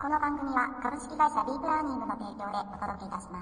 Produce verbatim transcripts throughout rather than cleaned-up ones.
この番組は株式会社ディープラーニングの提供でお届けいたします。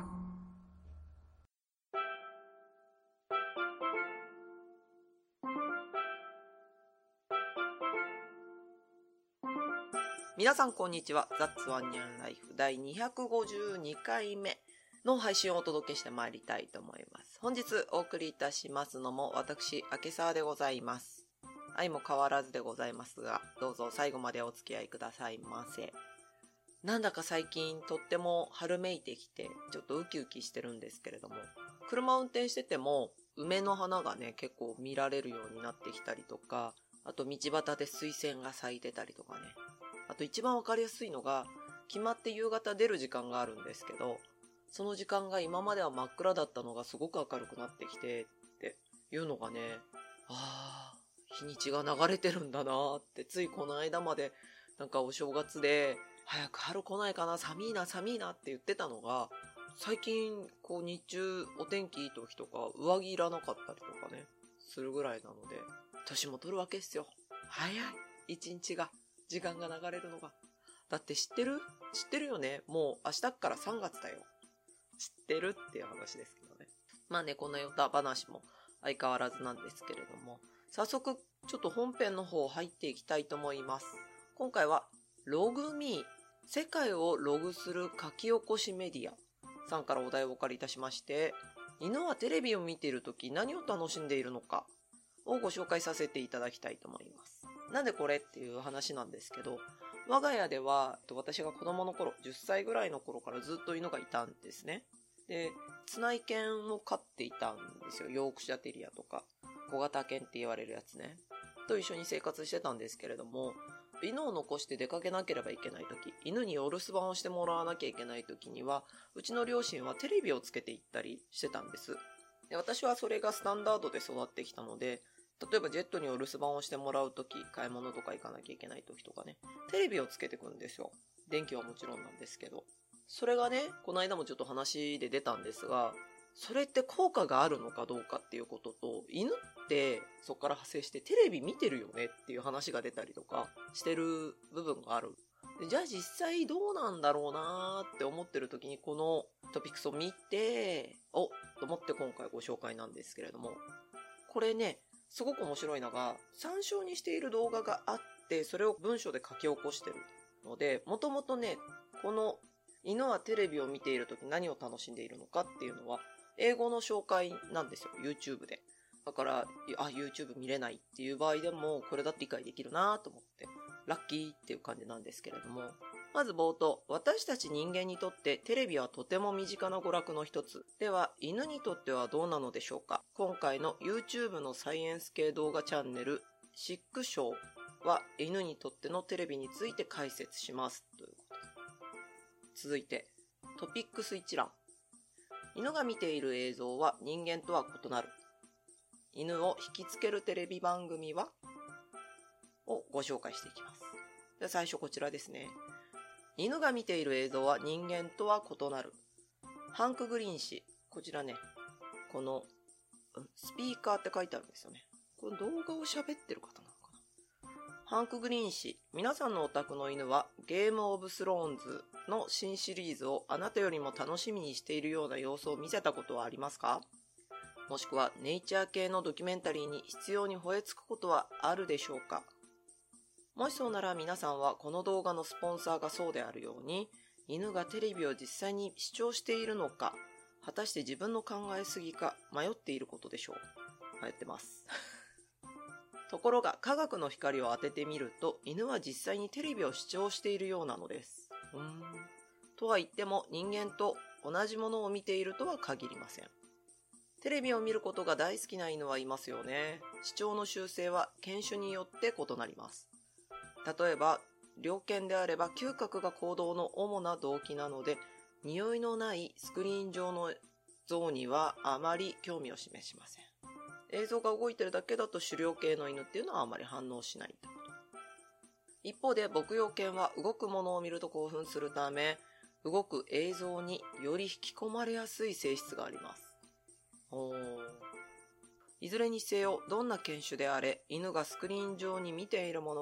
皆さんこんにちは。ザッツワンニャンライフだいにひゃくごじゅうにかいめの配信をお届けしてまいりたいと思います。本日お送りいたしますのも私、明沢でございます。相も変わらずでございますが、どうぞ最後までお付き合いくださいませ。なんだか最近とっても春めいてきてちょっとウキウキしてるんですけれども、車を運転してても梅の花がね結構見られるようになってきたりとか、あと道端で水仙が咲いてたりとかね、あと一番わかりやすいのが決まって夕方出る時間があるんですけど、その時間が今までは真っ暗だったのがすごく明るくなってきてっていうのがね、あー日にちが流れてるんだなーって、ついこの間までなんかお正月で早く春来ないかな、寒いな寒いなって言ってたのが、最近こう日中お天気いい時とか上着いらなかったりとかねするぐらいなので、年も取るわけですよ。早い、一日が時間が流れるのが。だって知ってる知ってるよね、もう明日からさんがつだよ。知ってるっていう話ですけどね。まあね、こんなヨタ話も相変わらずなんですけれども、早速ちょっと本編の方入っていきたいと思います。今回はログミー、世界をログする書き起こしメディアさんからお題をお借りいたしまして、犬はテレビを見ているとき何を楽しんでいるのかをご紹介させていただきたいと思います。なんでこれっていう話なんですけど、我が家では私が子供の頃、じゅっさいぐらいの頃からずっと犬がいたんですね。で、つない犬を飼っていたんですよ。ヨークシャテリアとか小型犬って言われるやつねと一緒に生活してたんですけれども、犬を残して出かけなければいけないとき、犬にお留守番をしてもらわなきゃいけないときには、うちの両親はテレビをつけていったりしてたんです。で、私はそれがスタンダードで育ってきたので、例えばジェットにお留守番をしてもらうとき、買い物とか行かなきゃいけないときとかね、テレビをつけてくんですよ。電気はもちろんなんですけど。それがね、この間もちょっと話で出たんですが、それって効果があるのかどうかっていうことと、犬ってそこから派生してテレビ見てるよねっていう話が出たりとかしてる部分がある。で、じゃあ実際どうなんだろうなーって思ってる時にこのトピックスを見て、おっと思って今回ご紹介なんですけれども、これね、すごく面白いのが参照にしている動画があって、それを文章で書き起こしてるので、もともとね、この犬はテレビを見ている時何を楽しんでいるのかっていうのは英語の紹介なんですよ、 YouTube で。だからあ YouTube 見れないっていう場合でもこれだって理解できるなと思ってラッキーっていう感じなんですけれども、まず冒頭、私たち人間にとってテレビはとても身近な娯楽の一つでは、犬にとってはどうなのでしょうか。今回の YouTube のサイエンス系動画チャンネルシックショーは犬にとってのテレビについて解説しますということです。続いてトピックス一覧、犬が見ている映像は人間とは異なる。犬を引きつけるテレビ番組はをご紹介していきます。で、最初こちらですね。犬が見ている映像は人間とは異なる。ハンク・グリーン氏。こちらね、このスピーカーって書いてあるんですよね。これ動画を喋ってる方なのかな。ハンク・グリーン氏、皆さんのお宅の犬はゲームオブスローンズの新シリーズをあなたよりも楽しみにしているような様子を見せたことはありますか？もしくはネイチャー系のドキュメンタリーに必要に吠えつくことはあるでしょうか？もしそうなら皆さんはこの動画のスポンサーがそうであるように、犬がテレビを実際に視聴しているのか、果たして自分の考えすぎか迷っていることでしょう。迷ってますところが科学の光を当ててみると、犬は実際にテレビを視聴しているようなのです。うーんとは言っても人間と同じものを見ているとは限りません。テレビを見ることが大好きな犬はいますよね。視聴の習性は犬種によって異なります。例えば猟犬であれば嗅覚が行動の主な動機なので、匂いのないスクリーン上の像にはあまり興味を示しません。映像が動いてるだけだと狩猟系の犬っていうのはあまり反応しないということ。一方で牧羊犬は動くものを見ると興奮するため、動く映像により引き込まれやすい性質があります。おー。いずれにせよ、どんな犬種であれ、犬がスクリーン上に見ているものは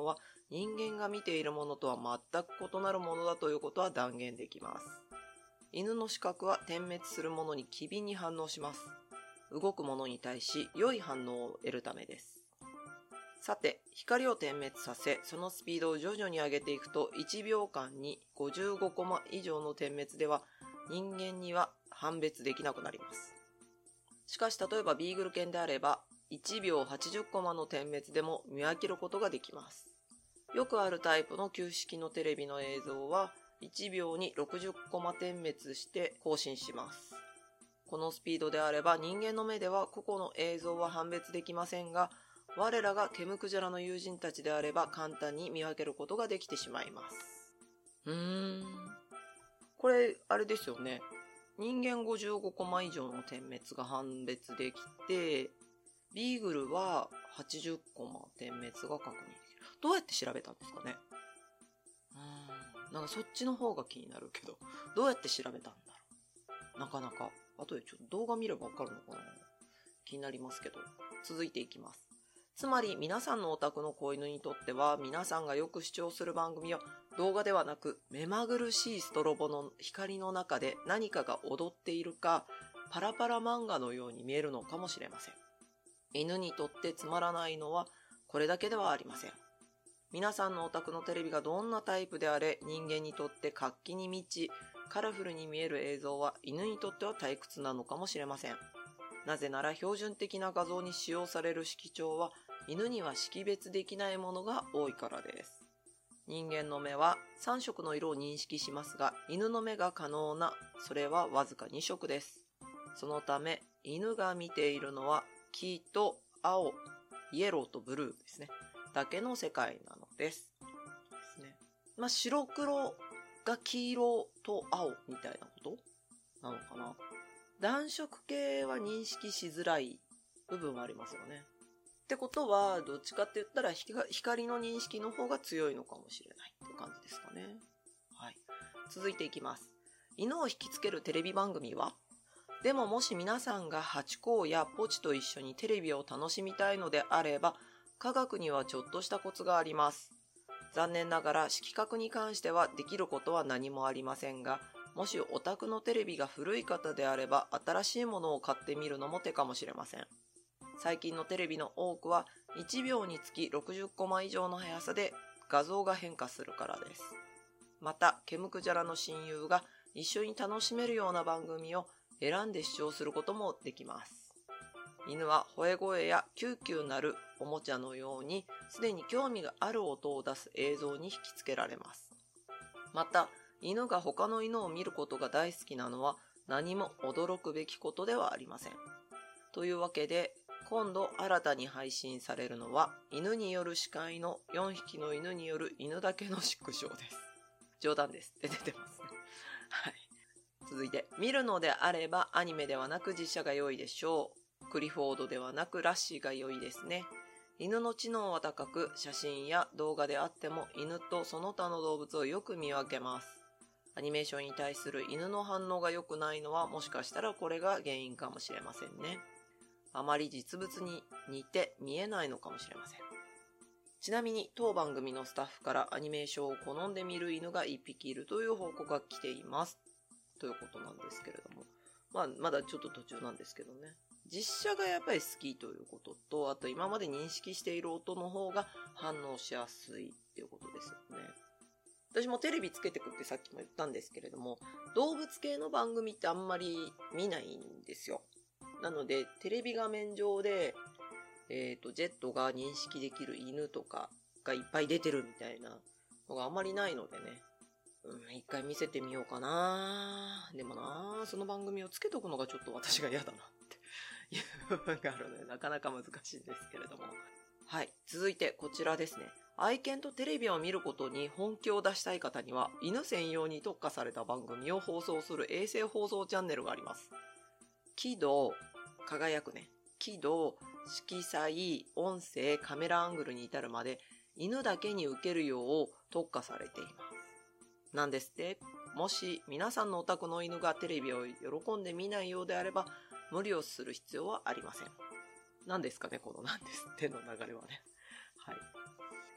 人間が見ているものとは全く異なるものだということは断言できます。犬の視覚は点滅するものに機敏に反応します。動くものに対し良い反応を得るためです。さて、光を点滅させ、そのスピードを徐々に上げていくと、いちびょうかんにごじゅうごコマ以上の点滅では人間には判別できなくなります。しかし、例えばビーグル犬であれば、いちびょうはちじゅうコマの点滅でも見分けることができます。よくあるタイプの旧式のテレビの映像は、いちびょうにろくじゅうコマ点滅して更新します。このスピードであれば人間の目では個々の映像は判別できませんが、我らがケムクジャラの友人たちであれば簡単に見分けることができてしまいます。うーん。これ、あれですよね。人間ごじゅうごコマ以上の点滅が判別できて、ビーグルははちじゅうコマ点滅が確認できる。どうやって調べたんですかね。うーん。なんかそっちの方が気になるけど、どうやって調べたんだろう。なかなか。後でちょっと動画見ればわかるのかな。気になりますけど。続いていきます。つまり皆さんのお宅の子犬にとっては、皆さんがよく視聴する番組は動画ではなく、目まぐるしいストロボの光の中で何かが踊っているか、パラパラ漫画のように見えるのかもしれません。犬にとってつまらないのはこれだけではありません。皆さんのお宅のテレビがどんなタイプであれ、人間にとって活気に満ち、カラフルに見える映像は犬にとっては退屈なのかもしれません。なぜなら標準的な画像に使用される色調は犬には識別できないものが多いからです。人間の目はさんしょくの色を認識しますが、犬の目が可能な、それはわずかにしょくです。そのため、犬が見ているのは黄と青、イエローとブルーですね。だけの世界なのです。ですね。まあ、白黒が黄色と青みたいなことなのかな。暖色系は認識しづらい部分はありますよね。ってことは、どっちかって言ったら光の認識の方が強いのかもしれないって感じですかね。はい。続いていきます。犬を引きつけるテレビ番組は？でももし皆さんがハチ公やポチと一緒にテレビを楽しみたいのであれば、科学にはちょっとしたコツがあります。残念ながら色覚に関してはできることは何もありませんが、もしお宅のテレビが古い方であれば新しいものを買ってみるのも手かもしれません。最近のテレビの多くはいちびょうにつきろくじゅうコマ以上の速さで画像が変化するからです。また、ケムクジャラの親友が一緒に楽しめるような番組を選んで視聴することもできます。犬は吠え声やキューキューなるおもちゃのようにすでに興味がある音を出す映像に引きつけられます。また、犬が他の犬を見ることが大好きなのは何も驚くべきことではありません。というわけで、今度新たに配信されるのは犬による司会のよんひきの犬による犬だけの縮小です。冗談です。出てますね。はい。続いて、見るのであればアニメではなく実写が良いでしょう。クリフォードではなくラッシーが良いですね。犬の知能は高く、写真や動画であっても犬とその他の動物をよく見分けます。アニメーションに対する犬の反応が良くないのはもしかしたらこれが原因かもしれませんね。あまり実物に似て見えないのかもしれません。ちなみに当番組のスタッフからアニメーションを好んで見る犬がいっぴきいるという報告が来ています。ということなんですけれども。まあ、まだちょっと途中なんですけどね。実写がやっぱり好きということと、あと今まで認識している音の方が反応しやすいっていうことですよね。私もテレビつけてくってさっきも言ったんですけれども、動物系の番組ってあんまり見ないんですよ。なので、テレビ画面上で、えっと、ジェットが認識できる犬とかがいっぱい出てるみたいなのがあんまりないのでね。うん、一回見せてみようかな。でもな、その番組をつけとくのがちょっと私が嫌だなっていう部分があるので、なかなか難しいんですけれども。はい。続いてこちらですね。愛犬とテレビを見ることに本気を出したい方には、犬専用に特化された番組を放送する衛星放送チャンネルがあります。輝度、輝くね。輝度、色彩、音声、カメラアングルに至るまで、犬だけに受けるよう特化されています。なんですって。もし皆さんのお宅の犬がテレビを喜んで見ないようであれば、無理をする必要はありません。何ですかね、このなんですっての流れはね。はい。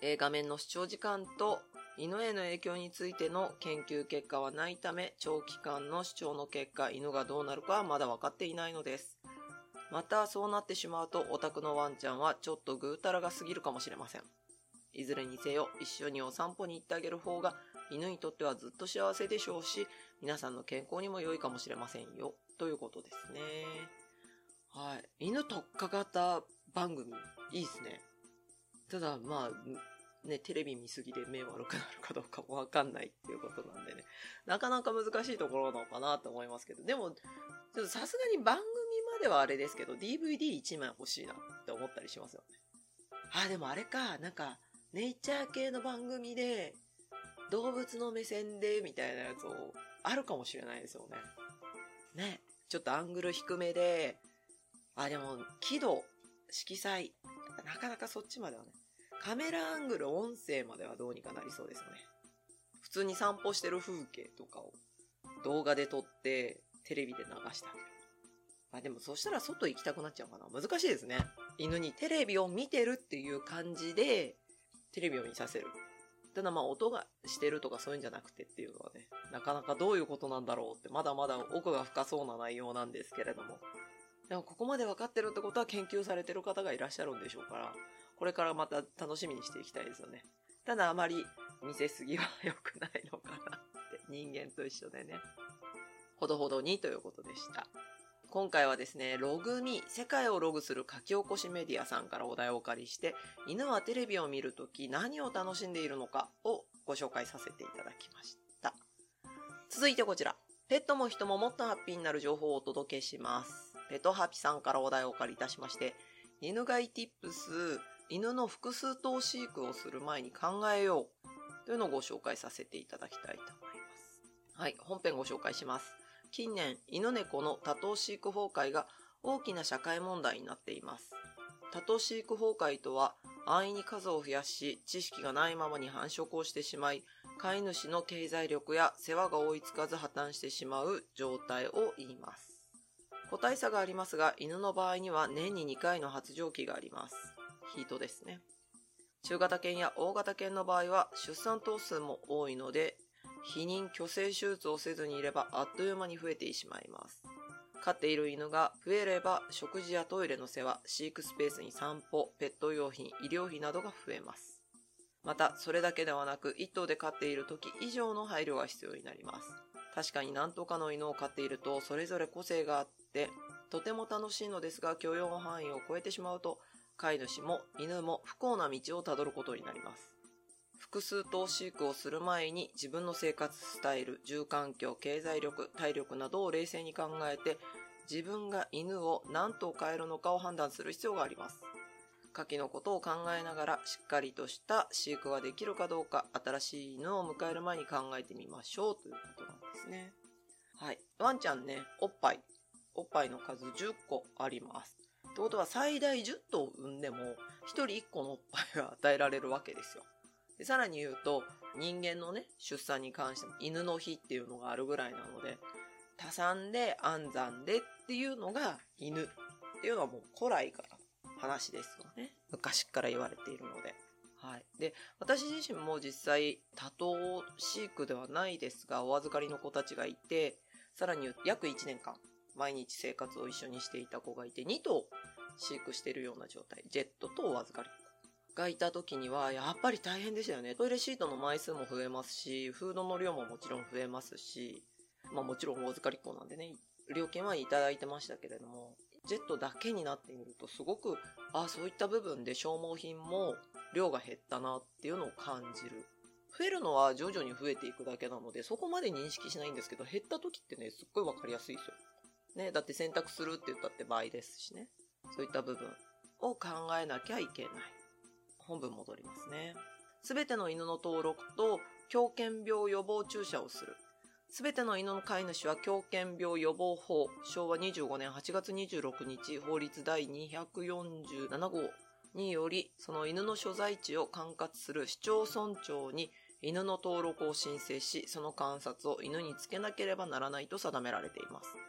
えー画面の視聴時間と犬への影響についての研究結果はないため、長期間の視聴の結果、犬がどうなるかはまだ分かっていないのです。また、そうなってしまうと、お宅のワンちゃんはちょっとぐうたらが過ぎるかもしれません。いずれにせよ、一緒にお散歩に行ってあげる方が、犬にとってはずっと幸せでしょうし、皆さんの健康にも良いかもしれませんよ、ということですね。はい。犬特化型番組、いいですね。ただ、まあ、ね、テレビ見すぎで目悪くなるかどうかもわかんないっていうことなんでね、なかなか難しいところなのかなと思いますけど、でも、ちょっとさすがに番組まではあれですけど、ディーブイディーいち 枚欲しいなって思ったりしますよね。あ、でもあれか、なんか、ネイチャー系の番組で、動物の目線で、みたいなやつを、あるかもしれないですよね。ね。ちょっとアングル低めで、あ、でも、輝度、色彩、なかなかそっちまではね。カメラアングル、音声まではどうにかなりそうですよね。普通に散歩してる風景とかを動画で撮ってテレビで流してあげる。あ、でもそしたら外行きたくなっちゃうかな。難しいですね。犬にテレビを見てるっていう感じでテレビを見させる。ただまあ音がしてるとかそういうんじゃなくてっていうのはね、なかなかどういうことなんだろうってまだまだ奥が深そうな内容なんですけれども。でもここまで分かってるってことは研究されてる方がいらっしゃるんでしょうから、これからまた楽しみにしていきたいですよね。ただあまり見せすぎは良くないのかなって、人間と一緒でね。ほどほどにということでした。今回はですね、ログミ、世界をログする書き起こしメディアさんからお題をお借りして、犬はテレビを見るとき何を楽しんでいるのかをご紹介させていただきました。続いてこちら、ペットも人ももっとハッピーになる情報をお届けします。ペトハピさんからお題をお借りいたしまして、犬飼いティップス、犬の複数頭飼育をする前に考えようというのをご紹介させていただきたいと思います。はい、本編ご紹介します。近年、犬猫の多頭飼育崩壊が大きな社会問題になっています。多頭飼育崩壊とは、安易に数を増やし、知識がないままに繁殖をしてしまい、飼い主の経済力や世話が追いつかず破綻してしまう状態を言います。個体差がありますが、犬の場合には年ににかいの発情期があります。ヒートですね。中型犬や大型犬の場合は出産頭数も多いので、避妊去勢手術をせずにいればあっという間に増えてしまいます。飼っている犬が増えれば食事やトイレの世話、飼育スペースに散歩、ペット用品、医療費などが増えます。また、それだけではなく、一頭で飼っている時以上の配慮が必要になります。確かに何頭かの犬を飼っていると、それぞれ個性があって、とても楽しいのですが、許容範囲を超えてしまうと、飼い主も犬も不幸な道をたどることになります。複数頭飼育をする前に自分の生活スタイル、住環境、経済力、体力などを冷静に考えて、自分が犬を何頭飼えるのかを判断する必要があります。下記のことを考えながらしっかりとした飼育ができるかどうか、新しい犬を迎える前に考えてみましょうということなんですね。はい。ワンちゃんね、おっぱい。おっぱいの数じゅっこあります。ってことは最大じゅっ頭産んでもひとりいっこのおっぱいが与えられるわけですよ。でさらに言うと、人間のね、出産に関しても犬の日っていうのがあるぐらいなので、多産で安産でっていうのが犬っていうのはもう古来から話ですよね。昔から言われているので。はい。で、私自身も実際多頭飼育ではないですが、お預かりの子たちがいて、さらに約いちねんかん毎日生活を一緒にしていた子がいて、に頭飼育しているような状態、ジェットとお預かりがいた時にはやっぱり大変でしたよね。トイレシートの枚数も増えますし、フードの量ももちろん増えますし、まあもちろんお預かりっ子なんでね、料金はいただいてましたけれども、ジェットだけになってみるとすごく、あ、そういった部分で消耗品も量が減ったなっていうのを感じる。増えるのは徐々に増えていくだけなので、そこまで認識しないんですけど、減った時ってね、すっごいわかりやすいですよ。ね、だって選択するって言ったって倍ですしね。そういった部分を考えなきゃいけない。本文戻りますね。すべての犬の登録と狂犬病予防注射をする。すべての犬の飼い主は狂犬病予防法、しょうわにじゅうごねんはちがつにじゅうろくにち法律第にひゃくよんじゅうななごうにより、その犬の所在地を管轄する市町村長に犬の登録を申請し、その観察を犬につけなければならないと定められています。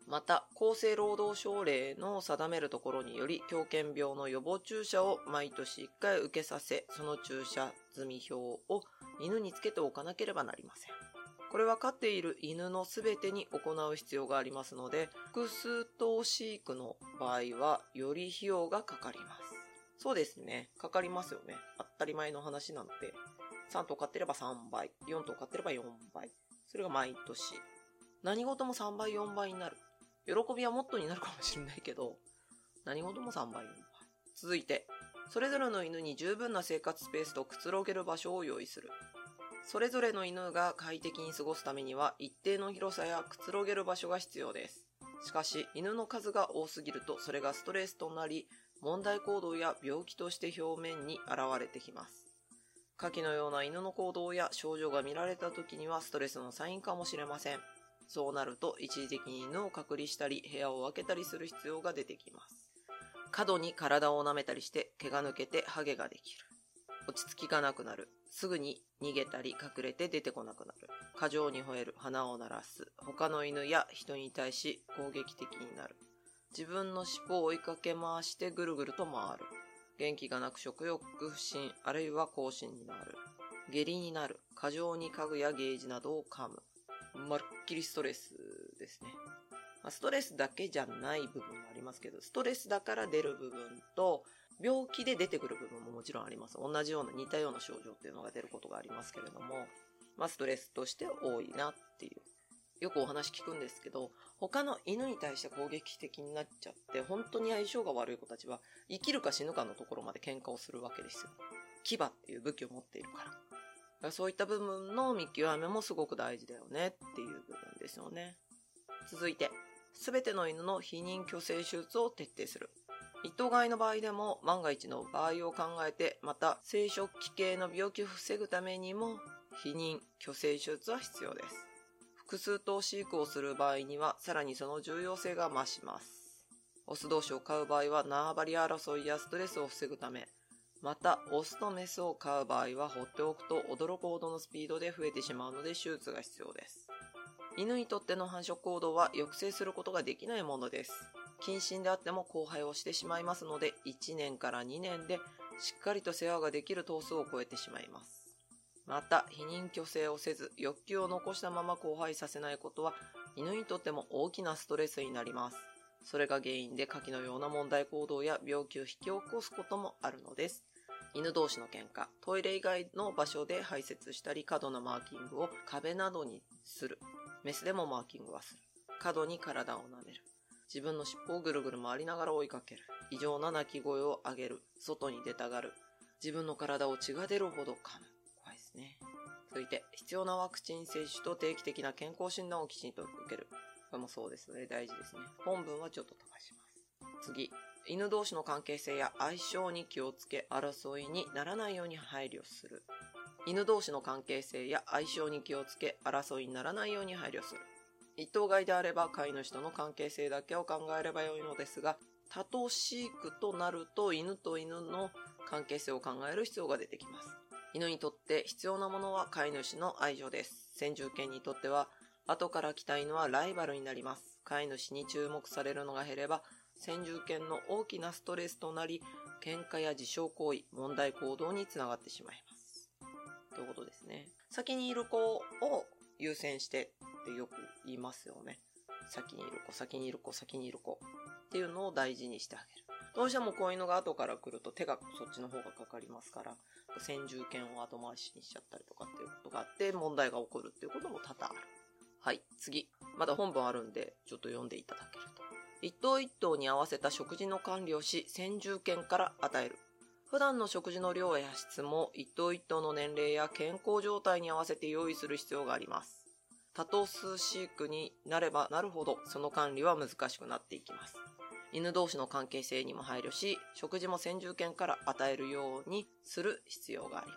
また、厚生労働省令の定めるところにより、狂犬病の予防注射を毎年いっかい受けさせ、その注射済表を犬につけておかなければなりません。これは飼っている犬のすべてに行う必要がありますので、複数頭飼育の場合はより費用がかかります。そうですね。かかりますよね。当たり前の話なので、さん頭飼ってればさんばい、よん頭飼ってればよんばい。それが毎年。何事もさんばい、よんばいになる。喜びはもっとになるかもしれないけど、何事もさんばい、よんばい。続いて、それぞれの犬に十分な生活スペースとくつろげる場所を用意する。それぞれの犬が快適に過ごすためには一定の広さやくつろげる場所が必要です。しかし、犬の数が多すぎるとそれがストレスとなり、問題行動や病気として表面に現れてきます。下記のような犬の行動や症状が見られた時にはストレスのサインかもしれません。そうなると一時的に犬を隔離したり部屋を分けたりする必要が出てきます。過度に体を舐めたりして毛が抜けてハゲができる。落ち着きがなくなる。すぐに逃げたり隠れて出てこなくなる。過剰に吠える。鼻を鳴らす。他の犬や人に対し攻撃的になる。自分の尻尾を追いかけ回してぐるぐると回る。元気がなく食欲不振あるいは口唇になる。下痢になる。過剰に家具やゲージなどを噛む。まるっきりストレスですね。ストレスだけじゃない部分もありますけど、ストレスだから出る部分と、病気で出てくる部分ももちろんあります。同じような似たような症状っていうのが出ることがありますけれども、まあストレスとして多いなっていう。よくお話聞くんですけど、他の犬に対して攻撃的になっちゃって、本当に相性が悪い子たちは生きるか死ぬかのところまで喧嘩をするわけですよ。牙っていう武器を持っているから。だからそういった部分の見極めもすごく大事だよねっていう部分ですよね。続いて、すべての犬の避妊去勢手術を徹底する。一頭買いの場合でも万が一の場合を考えて、また生殖器系の病気を防ぐためにも避妊去勢手術は必要です。複数頭飼育をする場合にはさらにその重要性が増します。オス同士を飼う場合は縄張り争いやストレスを防ぐため、またオスとメスを飼う場合は放っておくと驚くほどのスピードで増えてしまうので手術が必要です。犬にとっての繁殖行動は抑制することができないものです。近親であっても交配をしてしまいますので、いちねんからにねんでしっかりと世話ができる頭数を超えてしまいます。また、避妊去勢をせず、欲求を残したまま交配させないことは、犬にとっても大きなストレスになります。それが原因で下記のような問題行動や病気を引き起こすこともあるのです。犬同士の喧嘩、トイレ以外の場所で排泄したり、過度なマーキングを壁などにする。メスでもマーキングはする。過度に体を舐める。自分の尻尾をぐるぐる回りながら追いかける。異常な鳴き声を上げる。外に出たがる。自分の体を血が出るほど噛む。怖いですね。続いて、必要なワクチン接種と定期的な健康診断をきちんと受ける。これもそうですね。大事ですね。本文はちょっと飛ばします。次。犬同士の関係性や相性に気をつけ、争いにならないように配慮する。犬同士の関係性や相性に気をつけ、争いにならないように配慮する。一頭買いであれば飼い主との関係性だけを考えればよいのですが、多頭飼育となると犬と犬の関係性を考える必要が出てきます。犬にとって必要なものは飼い主の愛情です。先住犬にとっては、後から来た犬はライバルになります。飼い主に注目されるのが減れば、先住犬の大きなストレスとなり、喧嘩や自傷行為、問題行動につながってしまいます。ということですね。先にいる子を優先してってよく言いますよね。先にいる子、先にいる子、先にいる子っていうのを大事にしてあげる。どうしても子犬が後から来ると手がそっちの方がかかりますから、先住犬を後回しにしちゃったりとかっていうことがあって問題が起こるっていうことも多々ある。はい、次。まだ本文あるんでちょっと読んでいただけると。一頭一頭に合わせた食事の管理をし、先住犬から与える。普段の食事の量や質も一頭一頭の年齢や健康状態に合わせて用意する必要があります。多頭数飼育になればなるほどその管理は難しくなっていきます。犬同士の関係性にも配慮し、食事も先住犬から与えるようにする必要があります。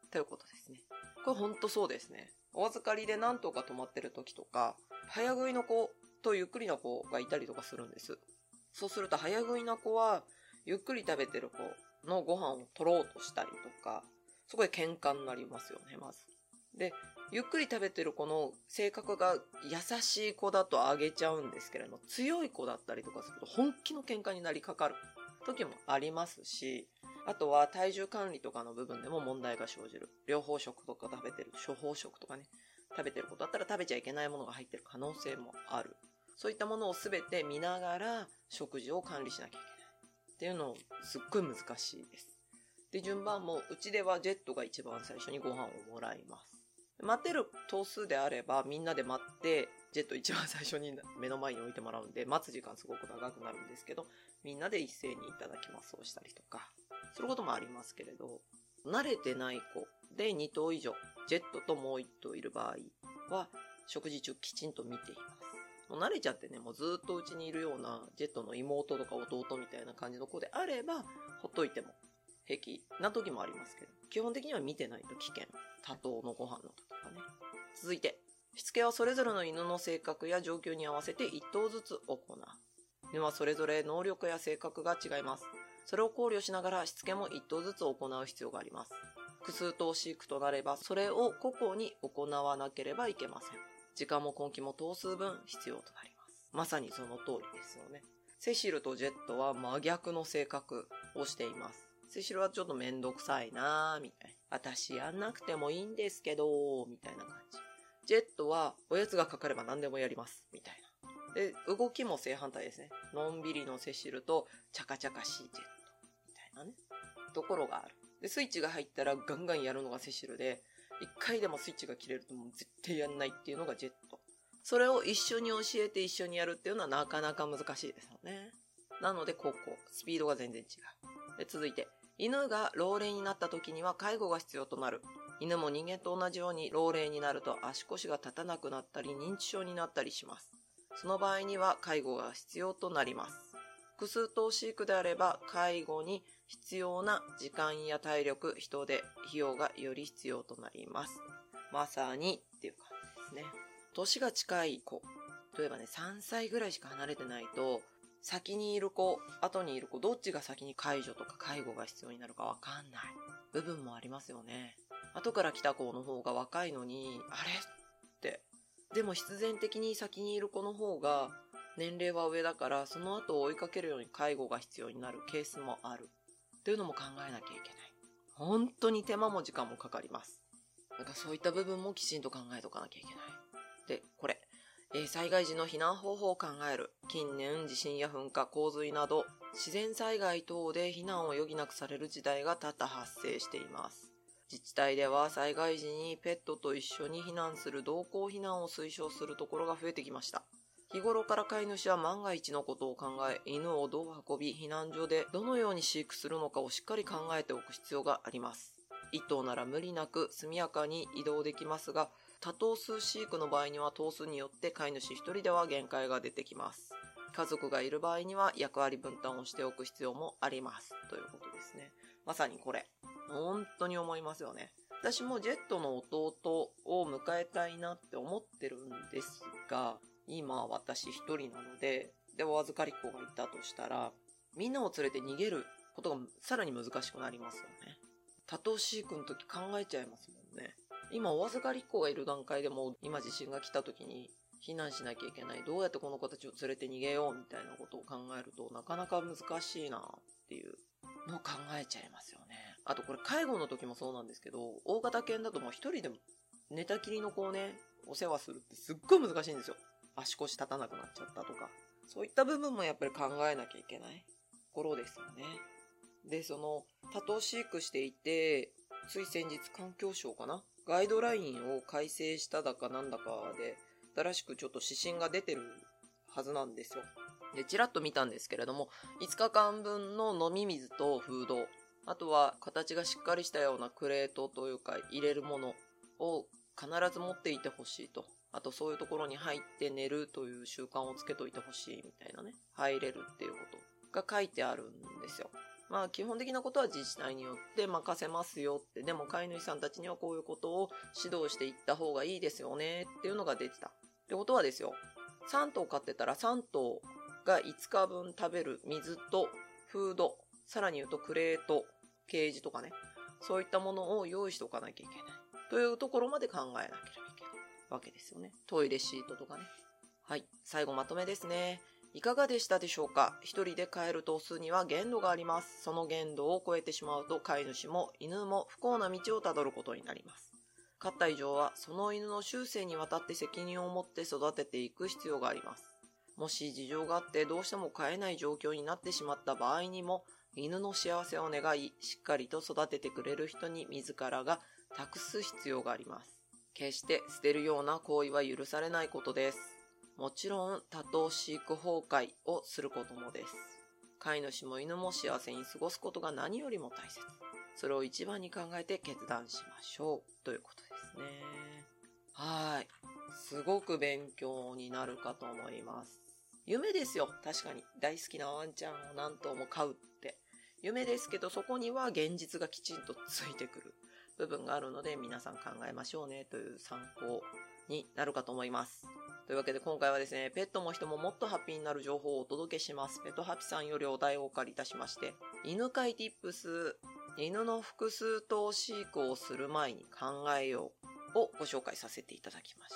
ということですね。これほんとそうですね。お預かりで何頭か泊まってる時とか、早食いの子とゆっくりな子がいたりとかするんです。そうすると早食いな子はゆっくり食べてる子のご飯を取ろうとしたりとか、そこで喧嘩になりますよね、まず。で、 ゆっくり食べてる子の性格が優しい子だとあげちゃうんですけれども、強い子だったりとかすると本気の喧嘩になりかかる時もありますし、あとは体重管理とかの部分でも問題が生じる。療法食とか食べてる、処方食とかね、食べてる子だったら食べちゃいけないものが入ってる可能性もある。そういったものをすべて見ながら食事を管理しなきゃいけないっていうのすっごい難しいです。で、順番もうちではジェットが一番最初にご飯をもらいます。待てる頭数であればみんなで待ってジェット一番最初に目の前に置いてもらうんで、待つ時間すごく長くなるんですけど、みんなで一斉にいただきますをしたりとかすることもありますけれど、慣れてない子でに頭以上ジェットともういち頭いる場合は食事中きちんと見ています。もう慣れちゃってね、もうずっとうちにいるようなジェットの妹とか弟みたいな感じの子であればほっといても平気な時もありますけど、基本的には見てないと危険。多頭のご飯の時とかね。続いて、しつけはそれぞれの犬の性格や状況に合わせていち頭ずつ行う。犬はそれぞれ能力や性格が違います。それを考慮しながらしつけもいち頭ずつ行う必要があります。複数頭飼育となればそれを個々に行わなければいけません。時間も根気も頭数分必要となります。まさにその通りですよね。セシルとジェットは真逆の性格をしています。セシルはちょっとめんどくさいなーみたいな。私やんなくてもいいんですけどみたいな感じ。ジェットはおやつがかかれば何でもやりますみたいな。で、動きも正反対ですね。のんびりのセシルとチャカチャカしいジェットみたいなね、ところがある。で、スイッチが入ったらガンガンやるのがセシルで、一回でもスイッチが切れるともう絶対やんないっていうのがジェット。それを一緒に教えて一緒にやるっていうのはなかなか難しいですよね。なのでここ、スピードが全然違う。で、続いて、犬が老齢になった時には介護が必要となる。犬も人間と同じように老齢になると足腰が立たなくなったり認知症になったりします。その場合には介護が必要となります。複数頭飼育であれば介護に必要な時間や体力、人手、費用がより必要となります。まさにっていう感じですね。年が近い子、例えばねさんさいぐらいしか離れてないと、先にいる子、後にいる子、どっちが先に介助とか介護が必要になるかわかんない部分もありますよね。後から来た子の方が若いのに、あれって。でも必然的に先にいる子の方が年齢は上だから、その後を追いかけるように介護が必要になるケースもある。っていうのも考えなきゃいけない。本当に手間も時間もかかります。だからそういった部分もきちんと考えとかなきゃいけない。で、これ。えー、災害時の避難方法を考える。近年地震や噴火、洪水など自然災害等で避難を余儀なくされる事態が多々発生しています。自治体では災害時にペットと一緒に避難する同行避難を推奨するところが増えてきました。日頃から飼い主は万が一のことを考え、犬をどう運び、避難所でどのように飼育するのかをしっかり考えておく必要があります。一頭なら無理なく速やかに移動できますが、多頭数飼育の場合には頭数によって飼い主一人では限界が出てきます。家族がいる場合には役割分担をしておく必要もありますということですね。まさにこれ本当に思いますよね。私もジェットの弟を迎えたいなって思ってるんですが、今私一人なので、でお預かりっ子がいたとしたらみんなを連れて逃げることがさらに難しくなりますよね。多頭飼育の時考えちゃいますもんね。今お預かりっ子がいる段階でも今地震が来た時に避難しなきゃいけない、どうやってこの子たちを連れて逃げようみたいなことを考えるとなかなか難しいなっていうのを考えちゃいますよね。あとこれ介護の時もそうなんですけど、大型犬だともう一人でも寝たきりの子をねお世話するってすっごい難しいんですよ。足腰立たなくなっちゃったとか、そういった部分もやっぱり考えなきゃいけないところですよね。で、その多頭飼育していて、つい先日環境省かな、ガイドラインを改正しただかなんだかで新しくちょっと指針が出てるはずなんですよ。で、ちらっと見たんですけれども、いつかかんぶんの飲み水とフード、あとは形がしっかりしたようなクレートというか入れるものを必ず持っていてほしいと。あとそういうところに入って寝るという習慣をつけといてほしいみたいなね、入れるっていうことが書いてあるんですよ。まあ基本的なことは自治体によって任せますよって、でも飼い主さんたちにはこういうことを指導していった方がいいですよねっていうのが出てたってことはですよ、さん頭飼ってたらさん頭がいつかぶん食べる水とフード、さらに言うとクレート、ケージとかね、そういったものを用意しておかなきゃいけない。 というところまで考えなければいけないわけですよね。トイレシートとかね。はい。最後まとめですね。いかがでしたでしょうか。一人で飼える頭数には限度があります。その限度を超えてしまうと飼い主も犬も不幸な道をたどることになります。飼った以上はその犬の終生にわたって責任を持って育てていく必要があります。もし事情があってどうしても飼えない状況になってしまった場合にも、犬の幸せを願い、しっかりと育ててくれる人に自らが託す必要があります。決して捨てるような行為は許されないことです。もちろん多頭飼育崩壊をすることもです。飼い主も犬も幸せに過ごすことが何よりも大切。それを一番に考えて決断しましょうということですね。はい。すごく勉強になるかと思います。夢ですよ。確かに大好きなワンちゃんを何頭も飼うって夢ですけど、そこには現実がきちんとついてくる部分があるので、皆さん考えましょうねという参考になるかと思います。というわけで今回はですね、ペットも人ももっとハッピーになる情報をお届けします。ペットハピさんよりお題をお借りいたしまして、犬飼い Tips、犬の複数頭飼育をする前に考えようをご紹介させていただきました。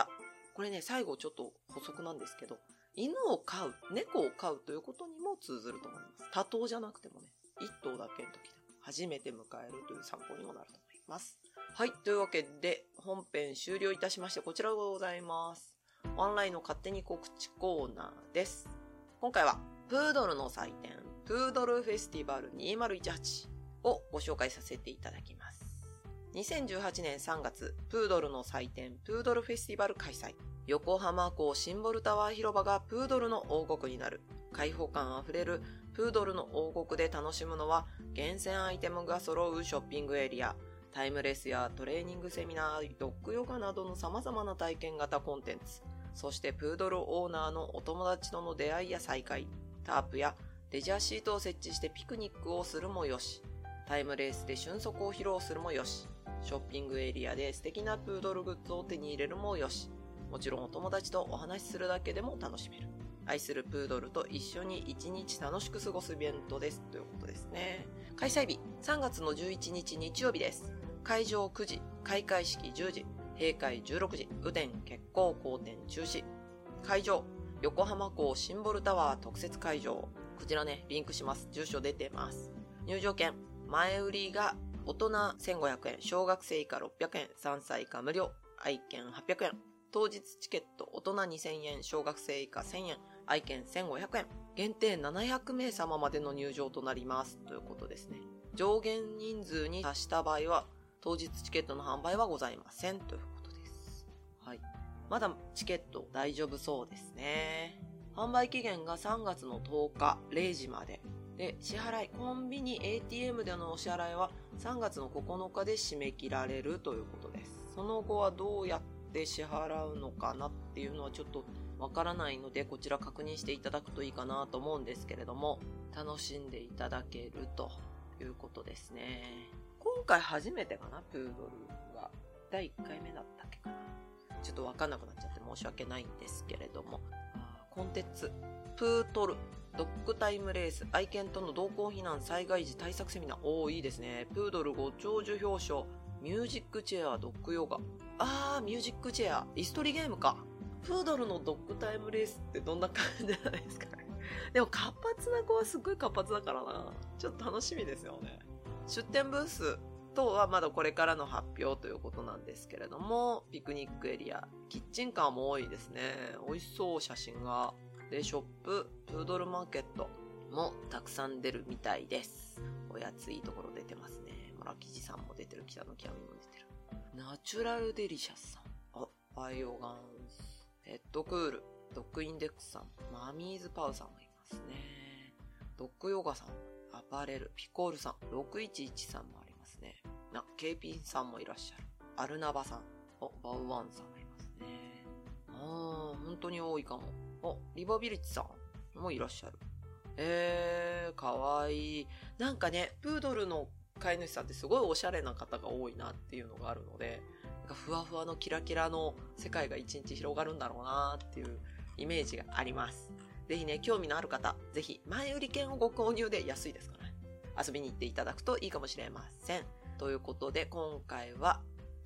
これね、最後ちょっと補足なんですけど、犬を飼う、猫を飼うということにも通ずると思います。多頭じゃなくてもね、一頭だけの時で初めて迎えるという参考にもなると思います。はい、というわけで本編終了いたしまして、こちらでございます。オンラインの勝手に告知コーナーです。今回はプードルの祭典、プードルフェスティバルにせんじゅうはちをご紹介させていただきます。にせんじゅうはちねんさんがつ、プードルの祭典、プードルフェスティバル開催。横浜港シンボルタワー広場がプードルの王国になる。開放感あふれるプードルの王国で楽しむのは、厳選アイテムが揃うショッピングエリア、タイムレスやトレーニングセミナー、ドッグヨガなどの様々な体験型コンテンツ、そしてプードルオーナーのお友達との出会いや再会、タープやレジャーシートを設置してピクニックをするもよし、タイムレースで俊足を披露するもよし、ショッピングエリアで素敵なプードルグッズを手に入れるもよし、もちろんお友達とお話しするだけでも楽しめる。愛するプードルと一緒に一日楽しく過ごすイベントですということですね。開催日さんがつのじゅういちにち日曜日です。会場くじ、開会式じゅうじ、閉会じゅうろくじ、雨天決行後天中止。会場横浜港シンボルタワー特設会場。こちらね、リンクします。住所出てます。入場券前売りが大人せんごひゃくえん、小学生以下ろっぴゃくえん、さんさい以下無料、愛犬はっぴゃくえん。当日チケット大人にせんえん、小学生以下せんえん、愛犬せんごひゃくえん。限定ななひゃくめい様までの入場となりますということですね。上限人数に達した場合は当日チケットの販売はございませんということです。はい。まだチケット大丈夫そうですね。販売期限がさんがつのとおかれいじまで。で、支払い、コンビニ エーティーエム でのお支払いはさんがつのここのかで締め切られるということです。その後はどうやって支払うのかなっていうのはちょっとわからないので、こちら確認していただくといいかなと思うんですけれども、楽しんでいただけるということですね。今回初めてかな、プードルは。だいいっかいめだったっけかな。ちょっとわかんなくなっちゃって申し訳ないんですけれども。コンテンツ、プートル、ドッグタイムレース、愛犬との同行避難災害時対策セミナー。おー、いいですね。プードルご長寿表彰、ミュージックチェア、ドッグヨガ。あー、ミュージックチェア、椅子取りゲームか。プードルのドッグタイムレースってどんな感じなんですかね。でも活発な子はすごい活発だからな。ちょっと楽しみですよね。出店ブース等はまだこれからの発表ということなんですけれども、ピクニックエリア、キッチンカーも多いですね。美味しそう写真が。で、ショップ、プードルマーケットもたくさん出るみたいです。おやついいところ出てますね。モラキジさんも出てる、北の極みも出てる。ナチュラルデリシャスさん。あ、バイオガンス。ペットクール、ドッグインデックスさん、マミーズパウさんもいますね。ドッグヨガさん、アパレル、ピコールさん、ろくいちいちさんもありますね。な、ケーピー さんもいらっしゃる。アルナバさん、お、バウワンさんもいますね。あー、本当に多いかも。お、リバビリティさんもいらっしゃる。えー、かわいい。なんかね、プードルの飼い主さんってすごいおしゃれな方が多いなっていうのがあるので、なんかふわふわのキラキラの世界が一日広がるんだろうなっていうイメージがあります。ぜひね、興味のある方、ぜひ前売り券をご購入で安いですからね。遊びに行っていただくといいかもしれません。ということで、今回は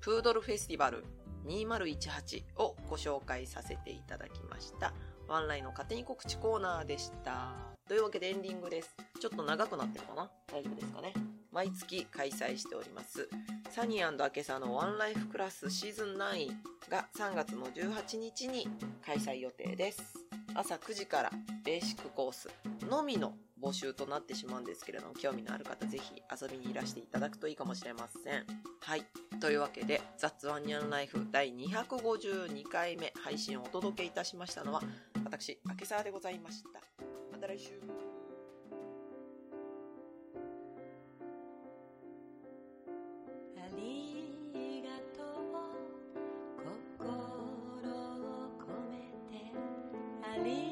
プードルフェスティバルにせんじゅうはちをご紹介させていただきました。ワンラインの勝手に告知コーナーでした。というわけでエンディングです。ちょっと長くなってるかな？大丈夫ですかね？毎月開催しておりますサニー&アケサのワンライフクラスシーズンナインがさんがつのじゅうはちにちに開催予定です。朝くじからベーシックコースのみの募集となってしまうんですけれども、興味のある方ぜひ遊びにいらしていただくといいかもしれません。はい。というわけで、ザッツワンニャンライフだいにひゃくごじゅうにかいめ配信をお届けいたしましたのは、私、明沢でございました。また来週。 ありがとう、心を込めてあり